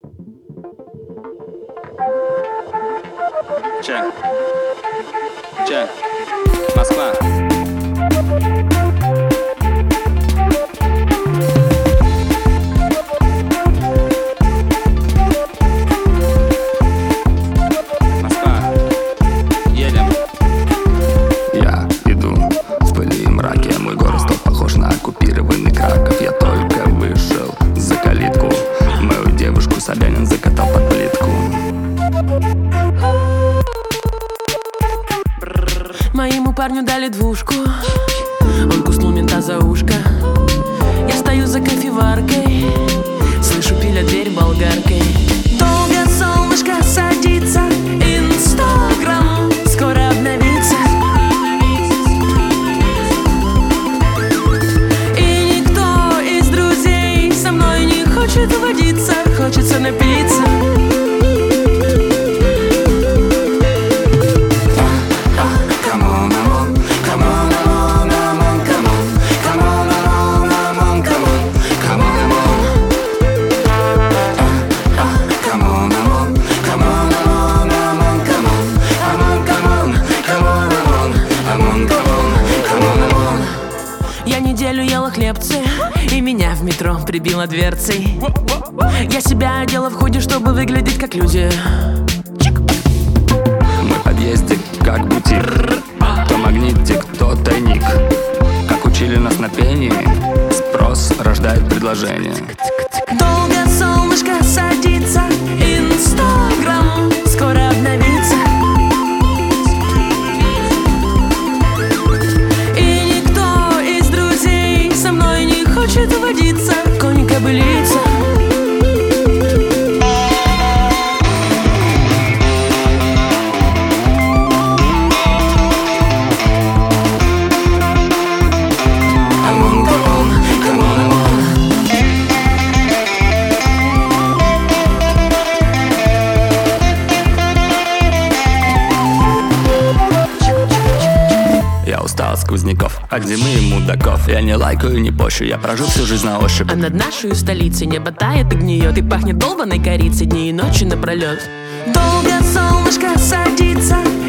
Чек. Чек. Москва. Москва. Едем. Я иду в пыли и мраке. Мой город стал похож на оккупированный Краков. Я только вышел за калитку. Мою девушку Собянин закатал под плитку. Моему парню дали двушку. Он куснул мента за ушко. Я стою за кофеваркой, слышу, пилят дверь болгаркой. Долго солнышко садится, Инстаграм скоро обновится. И никто из друзей со мной не хочет водиться. Хочется напиться. Я неделю ела хлебцы, и меня в метро прибило дверцей. Я себя одела в худи, чтобы выглядеть как люди. Мой подъездик как бутик. То магнитик, то тайник. Как учили нас на пении, спрос рождает предложение. Долго солнышко садится, Инстаграм скоро обновится. И никто из друзей со мной не хочет водиться. Конь-кобылица. Я устал от сквозняков, от зимы и мудаков. Я не лайкаю, не пощу, я прожил всю жизнь на ощупь. А над нашей столицей небо тает и гниет, и пахнет долбаной корицей дни и ночи напролет. Долго солнышко садится,